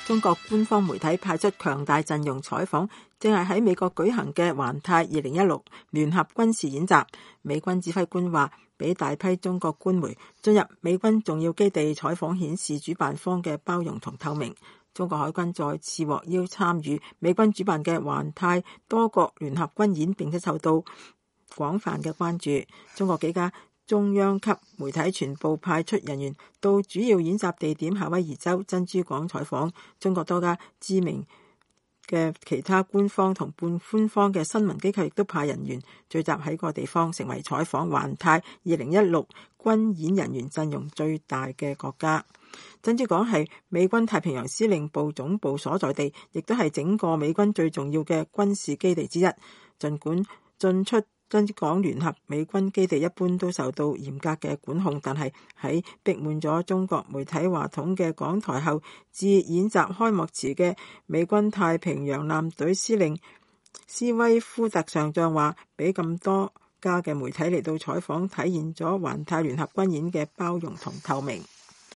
中國官方媒體派出強大陣容採訪，正係喺美國舉行嘅環太2016聯合軍事演習。美軍指揮官話，俾大批中國官媒進入美軍重要基地採訪，顯示主辦方嘅包容同透明。中國海軍再次獲邀參與美軍主辦嘅環太多國聯合軍演，並且受到廣泛嘅關注。中國幾家中央級媒體全部派出人員到主要演習地點夏威夷州珍珠港採訪。中國多家知名嘅其他官方同半官方嘅新聞機構亦都派人員聚集喺個地方，成為採訪環太2016軍演人員陣容最大嘅國家。珍珠港係美軍太平洋司令部總部所在地，亦都係整個美軍最重要嘅軍事基地之一。儘管進出珍珠港聯合美軍基地一般都受到嚴格嘅管控，但係喺逼滿咗中國媒體話筒嘅講台後，致演習開幕詞嘅美軍太平洋艦隊司令斯威夫特上將話，俾咁多家嘅媒體嚟到採訪，體現咗環太聯合軍演嘅包容同透明。